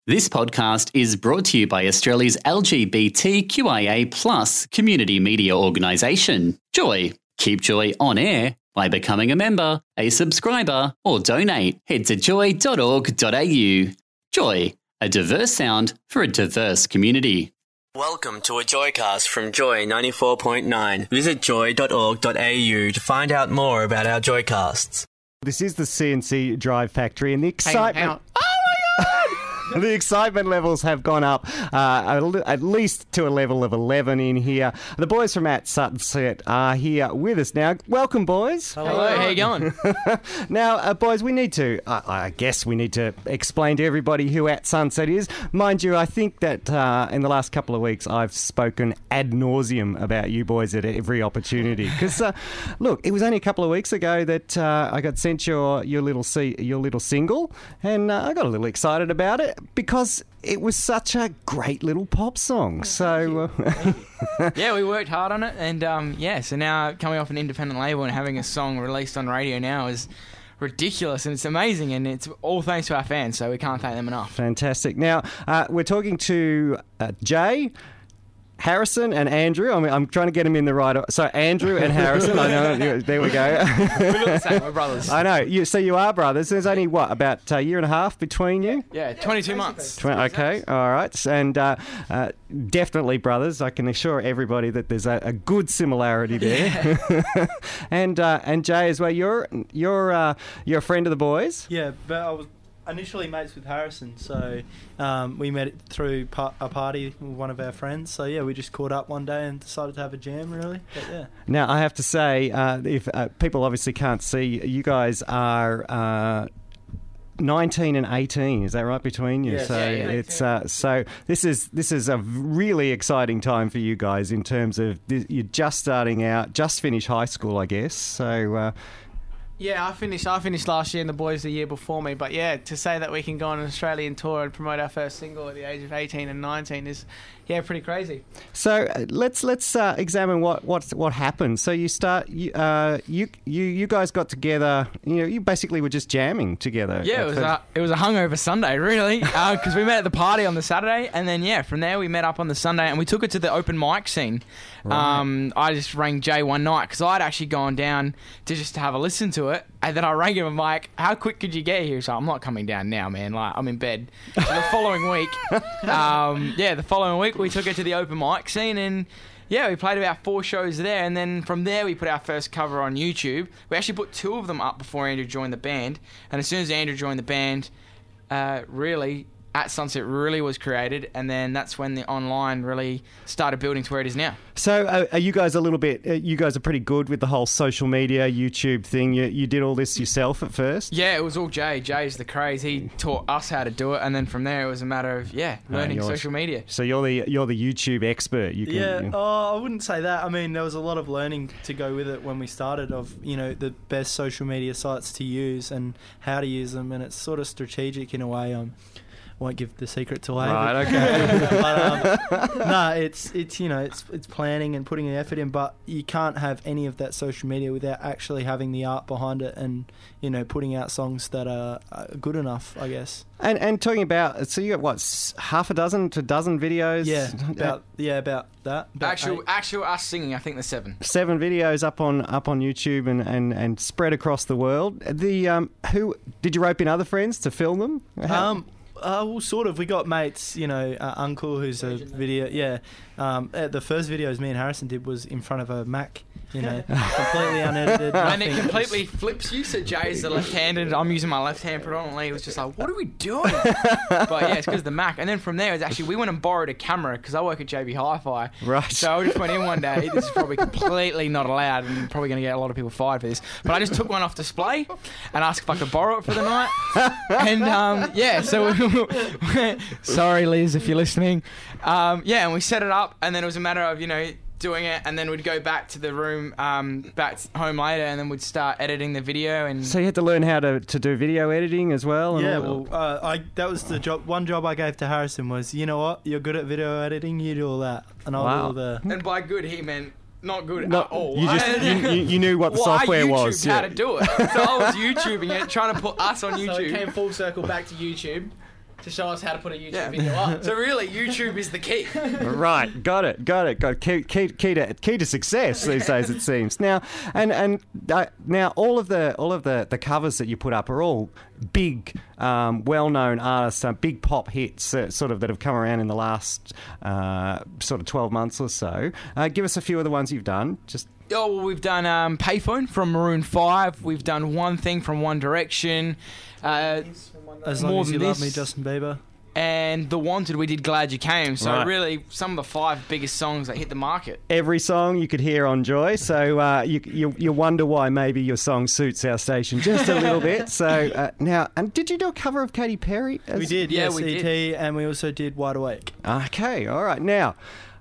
This podcast is brought to you by Australia's LGBTQIA+ community media organisation, Joy. Keep Joy on air by becoming a member, a subscriber, or donate. Head to joy.org.au. Joy, a diverse sound for a diverse community. Welcome to a Joycast from Joy 94.9. Visit joy.org.au to find out more about our Joycasts. This is the CNC Drive Factory, and the excitement... Hang on. Oh my God! The excitement levels have gone up at least to a level of 11 in here. The boys from At Sunset are here with us now. Welcome, boys. Hello, how you going? Now, boys, we need to, I guess we need to explain to everybody who At Sunset is. Mind you, I think that in the last couple of weeks I've spoken ad nauseum about you boys at every opportunity. Because, look, it was only a couple of weeks ago that I got sent your little single, and I got a little excited about it because it was such a great little pop song. So, yeah, we worked hard on it, and so now coming off an independent label and having a song released on radio now is ridiculous, and it's amazing, and it's all thanks to our fans, so we can't thank them enough. Fantastic. Now, we're talking to Jay, Harrison and Andrew. I'm trying to get them in the right... So, Andrew and Harrison. I know. There we go. We look the same. We're brothers. I know. So you are brothers. There's only, about a year and a half between you? Yeah, 22 months. Okay. All right. And definitely brothers. I can assure everybody that there's a good similarity there. Yeah. and Jay as well. You're a friend of the boys? Yeah, but I was initially mates with Harrison, so we met through a party with one of our friends. So yeah, we just caught up one day and decided to have a jam, really. But yeah. Now I have to say, if people obviously can't see, you guys are 19 and 18. Is that right between you? Yes. So it's so this is a really exciting time for you guys in terms of you're just starting out, just finished high school, I guess. So. Yeah, I finished last year and the boys the year before me. But yeah, to say that we can go on an Australian tour and promote our first single at the age of 18 and 19 is, pretty crazy. So let's examine what happened. So you guys got together. You basically were just jamming together. Yeah, it was a hungover Sunday, really, because we met at the party on the Saturday, and then from there we met up on the Sunday and we took it to the open mic scene. Right. I just rang Jay one night because I'd actually gone down to have a listen to it, and then I rang him and I'm like, how quick could you get here? So I'm not coming down now, man. Like, I'm in bed. So the following week, we took it to the open mic scene, and we played about 4 shows there, and then from there we put our first cover on YouTube. We actually put 2 of them up before Andrew joined the band, and as soon as Andrew joined the band, really, At Sunset really was created, and then that's when the online really started building to where it is now. So are you guys you guys are pretty good with the whole social media, YouTube thing? You did all this yourself at first? Yeah, it was all Jay. Jay's the craze. He taught us how to do it, and then from there it was a matter of, learning social media. So you're the YouTube expert. I wouldn't say that. I mean, there was a lot of learning to go with it when we started of, the best social media sites to use and how to use them, and it's sort of strategic in a way. Won't give the secrets away. Right, okay. But it's planning and putting the effort in, but you can't have any of that social media without actually having the art behind it and, putting out songs that are good enough, I guess. And talking about, so you got half a dozen to a dozen videos? About that. Actual us singing, I think there's 7. 7 videos up on YouTube and spread across the world. Who did you rope in other friends to film them? Well, sort of. We got mates, Uncle, who's a video. Yeah. The first videos me and Harrison did was in front of a Mac, completely unedited. And it completely flips you. So Jay's the left-handed. I'm using my left hand predominantly. It was just like, what are we doing? But it's because of the Mac. And then from there, we went and borrowed a camera because I work at JB Hi-Fi. Right. So I just went in one day. This is probably completely not allowed and probably going to get a lot of people fired for this. But I just took one off display and asked if I could borrow it for the night. And so sorry, Liz, if you're listening. And we set it up, and then it was a matter of, doing it, and then we'd go back to the room, back home later, and then we'd start editing the video. And so you had to learn how to do video editing as well. And that was the job. One job I gave to Harrison was, you know what, you're good at video editing, you do all that, and I'll do all the. And by good, he meant not good at all. You knew what the software was. How to do it. So I was YouTubing it, trying to put us on YouTube. So it came full circle back to YouTube. to show us how to put a YouTube video up. So really, YouTube is the key. Right, got it. Key to success these days, it seems. Now, now all of the covers that you put up are all big, well-known artists, big pop hits, sort of that have come around in the last sort of 12 months or so. Give us a few of the ones you've done. Just. Oh, well, we've done Payphone from Maroon 5. We've done One Thing from One Direction. As Long As You Love Me, Justin Bieber. And The Wanted, we did Glad You Came. So Right. really, some of the 5 biggest songs that hit the market. Every song you could hear on Joy, so you wonder why maybe your song suits our station just a little bit. So now, and did you do a cover of Katy Perry? We did, Yeah, yes, we E.T., did. and we also did Wide Awake. Okay, all right. Now,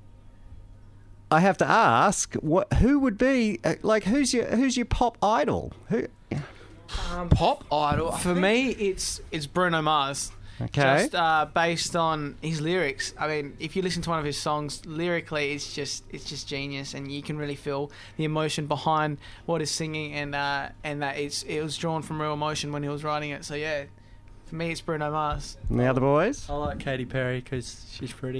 I have to ask, who would be who's your pop idol? Who? Pop idol. For me, it's Bruno Mars. Okay. Just based on his lyrics. I mean, if you listen to one of his songs, lyrically, it's just genius, and you can really feel the emotion behind what he's singing, and that it was drawn from real emotion when he was writing it. So yeah, for me, it's Bruno Mars. And the other boys? I like Katy Perry because she's pretty.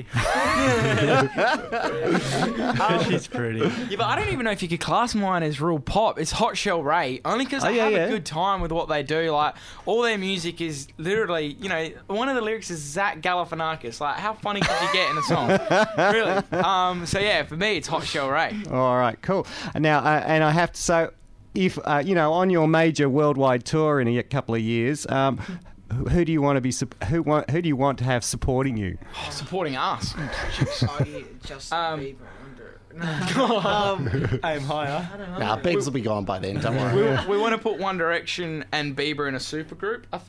She's pretty. Yeah, but I don't even know if you could class mine as real pop. It's Hot Shell Ray, only because they have a good time with what they do. Like, all their music is literally, one of the lyrics is Zach Galifianakis. Like, how funny could you get in a song? Really. So yeah, for me, it's Hot Shell Ray. All right, cool. Now, and I have to say, if on your major worldwide tour in a couple of years, who do you want to be? Who do you want to have supporting you? Supporting us. Justin Aim higher. Nah, Bigs will be gone by then, don't worry. We want to put One Direction and Bieber in a supergroup, I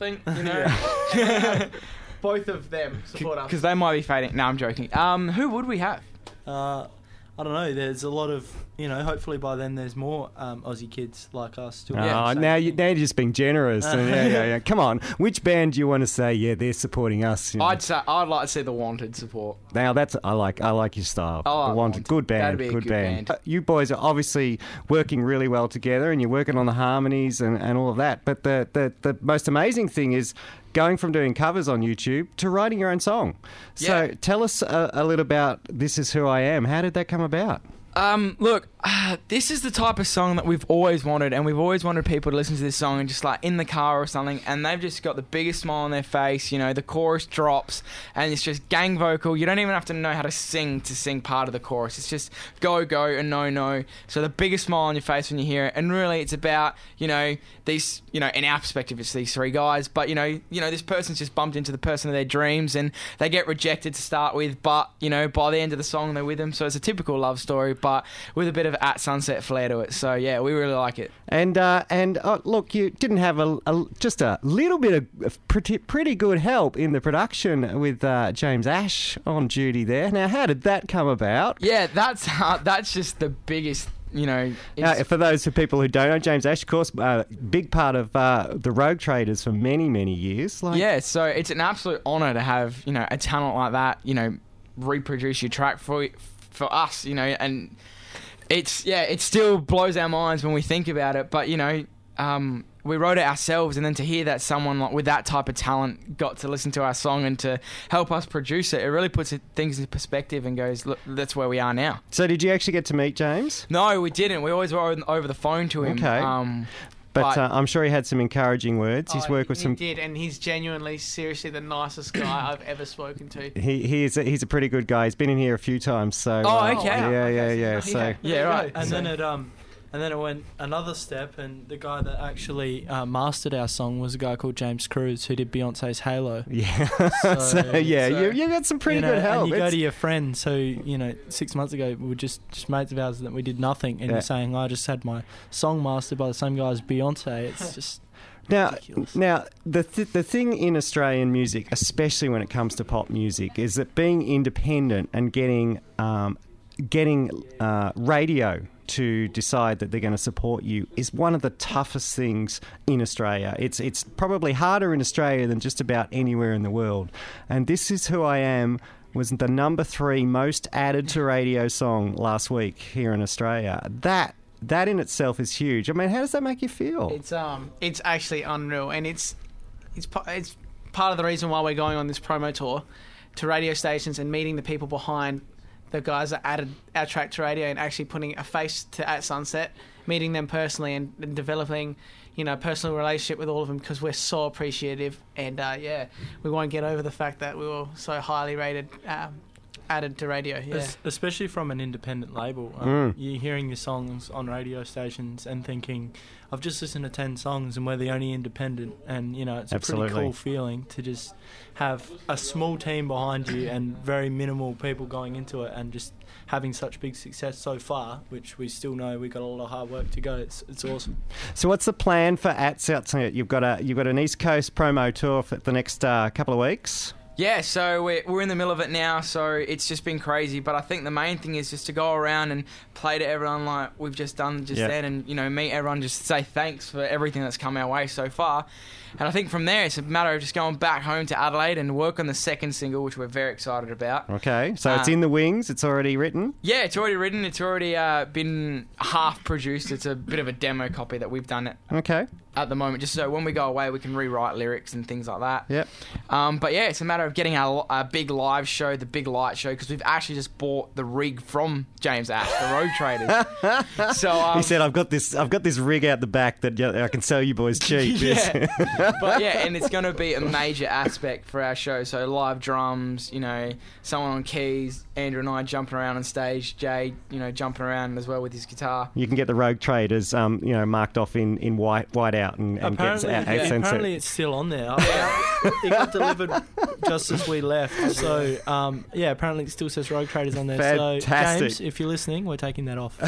think, Both of them support us. Because they might be fading. No, I'm joking. Who would we have? I don't know. There's a lot of, hopefully by then there's more Aussie kids like us still. Oh, now you're just being generous. Yeah. Come on, which band do you want to say? Yeah, they're supporting us. I'd like to see The Wanted support. Now I like your style. I like The Wanted, good band, That'd be a good band. You boys are obviously working really well together, and you're working on the harmonies and all of that. But the most amazing thing is going from doing covers on YouTube to writing your own song. So Yeah. tell us a little about This Is Who I Am. How did that come about? Look, this is the type of song that we've always wanted, and we've always wanted people to listen to this song and just like in the car or something, and they've just got the biggest smile on their face. The chorus drops, and it's just gang vocal. You don't even have to know how to sing part of the chorus. It's just go, go, and no, no. So the biggest smile on your face when you hear it, and really it's about, these, in our perspective, it's these 3 guys, but, this person's just bumped into the person of their dreams, and they get rejected to start with, but, by the end of the song, they're with them. So it's a typical love story, but with a bit of At Sunset flair to it. So yeah, we really like it. And look, you didn't have just a little bit of pretty good help in the production with James Ash on duty there. Now, how did that come about? Yeah, that's just the biggest. For those people who don't know, James Ash, of course, big part of the Rogue Traders for many, many years. Yeah, so it's an absolute honour to have a talent like that, reproduce your track for us, and it still blows our minds when we think about it, but we wrote it ourselves, and then to hear that someone with that type of talent got to listen to our song and to help us produce it, it really puts things in perspective and goes, look, that's where we are now. So did you actually get to meet James? No, we didn't. We always were over the phone to him. Okay. But I'm sure he had some encouraging words. He's worked with some. He did, and he's genuinely, seriously, the nicest guy I've ever spoken to. He's a pretty good guy. He's been in here a few times. So. Okay. Yeah. So. Yeah, right. And then it went another step, and the guy that actually mastered our song was a guy called James Cruz, who did Beyonce's Halo. Yeah. So you got some pretty good help. And you go to your friend. So 6 months ago we were just mates of ours that we did nothing, and you're saying I just had my song mastered by the same guy as Beyonce. It's just. Now, the thing in Australian music, especially when it comes to pop music, is that being independent and getting radio to decide that they're going to support you is one of the toughest things in Australia. It's probably harder in Australia than just about anywhere in the world. And This Is Who I Am was the number 3 most added to radio song last week here in Australia. That in itself is huge. I mean, how does that make you feel? It's actually unreal, and it's part of the reason why we're going on this promo tour to radio stations and meeting the people behind the guys that added our track to radio and actually putting a face to At Sunset, meeting them personally and developing, a personal relationship with all of them because we're so appreciative. And, we won't get over the fact that we were so highly rated, added to radio. Yeah. Especially from an independent label. You're hearing your songs on radio stations and thinking, I've just listened to 10 songs and we're the only independent, and it's Absolutely. a pretty cool feeling to just have a small team behind you and very minimal people going into it and just having such big success so far, which we still know we've got a lot of hard work to go. It's awesome. So what's the plan for At Sunset? You've got an East Coast promo tour for the next couple of weeks. Yeah, so we're in the middle of it now, so it's just been crazy. But I think the main thing is just to go around and play to everyone like we've just done then, and meet everyone, just say thanks for everything that's come our way so far. And I think from there it's a matter of just going back home to Adelaide and work on the second single, which we're very excited about. Okay, so it's in the wings. It's already written. Yeah, it's already written. It's already been half produced. It's a bit of a demo copy that we've done it. Okay. At the moment, just so when we go away, we can rewrite lyrics and things like that. Yep. But yeah, it's a matter of getting a big live show, the Big Light Show, because we've actually just bought the rig from James Ash, the Road Traders. So he said, "I've got this rig out the back that I can sell you boys cheap." Yeah. But yeah, and it's going to be a major aspect for our show. So live drums, someone on keys, Andrew and I jumping around on stage, Jay, jumping around as well with his guitar. You can get the Rogue Traders, marked off in white out and apparently it's still on there. It got delivered just as we left. So apparently it still says Rogue Traders on there. Fantastic. So James, if you're listening, we're taking that off.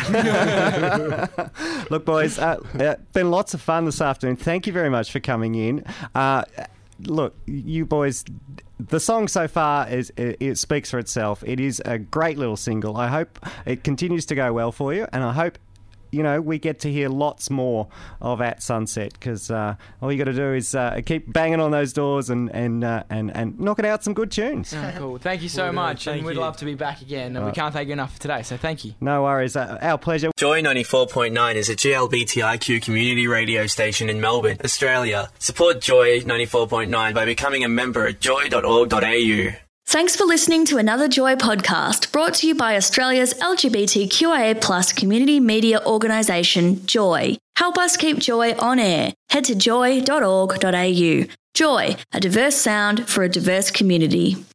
Look, boys, been lots of fun this afternoon. Thank you very much for coming in. Look, you boys, the song so far it speaks for itself. It is a great little single. I hope it continues to go well for you, and I hope we get to hear lots more of At Sunset, because all you got to do is keep banging on those doors and knocking out some good tunes. Oh, cool. Thank you so much, and we'd love to be back again, and we can't thank you enough for today, so thank you. No worries. Our pleasure. Joy 94.9 is a GLBTIQ community radio station in Melbourne, Australia. Support Joy 94.9 by becoming a member at joy.org.au. Thanks for listening to another Joy podcast brought to you by Australia's LGBTQIA+ community media organisation, Joy. Help us keep Joy on air. Head to joy.org.au. Joy, a diverse sound for a diverse community.